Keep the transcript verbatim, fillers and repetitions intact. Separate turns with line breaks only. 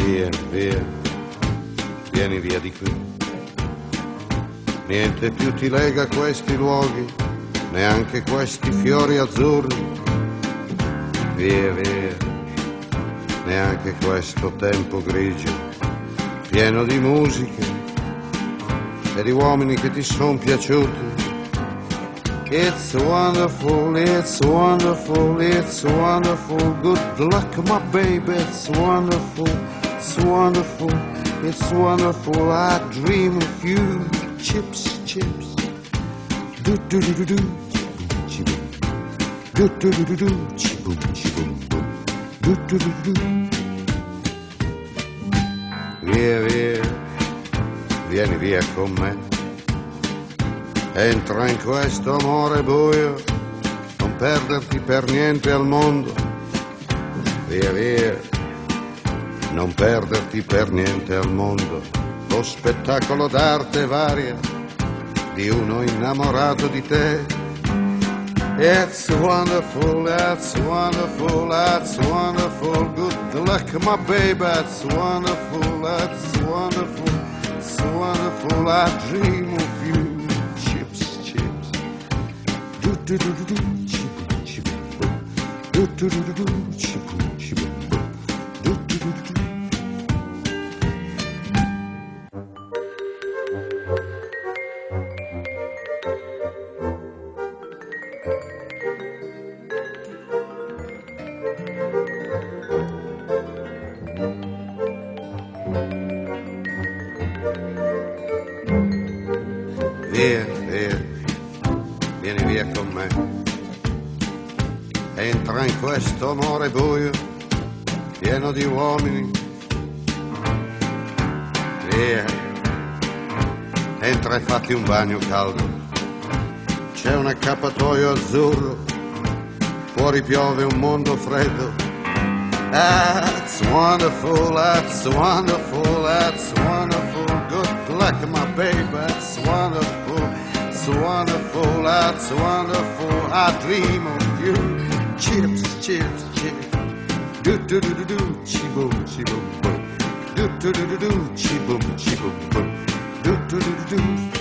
Via, via, vieni via di qui. Niente più ti lega a questi luoghi, neanche questi fiori azzurri. Via, via, neanche questo tempo grigio, pieno di musiche e di uomini che ti son piaciuti. It's wonderful, it's wonderful, it's wonderful. Good luck, my baby, it's wonderful, it's wonderful, it's wonderful. I dream of you. Chips, chips. Do do do do do. Chiboom. Do do do do do. Chiboom, chiboom, boom. Do do do do. Via, via, vieni via con me. Entra in questo amore buio, non perderti per niente al mondo. Via, via, non perderti per niente al mondo. Lo spettacolo d'arte varia di uno innamorato di te. It's wonderful, that's wonderful, that's wonderful. Good luck, my baby, that's wonderful, that's wonderful, it's wonderful. I dream of you. Do do do do do, chiboom, chiboom, boom. Do do do do do, chiboom, chiboom, boom. Do do do do do. Via, via, vieni via con me. Entra in questo amore buio, pieno di uomini. Via, entra e fatti un bagno caldo. C'è un accappatoio azzurro, fuori piove un mondo freddo. That's wonderful, that's wonderful, that's wonderful. Good luck, my baby, that's wonderful, it's wonderful, that's wonderful. I dream of you. Chips, chips, chips. Do do do do do, chiboom, chiboom, boom. Do do do do do, chiboom, chiboom, boom. Do do do do do.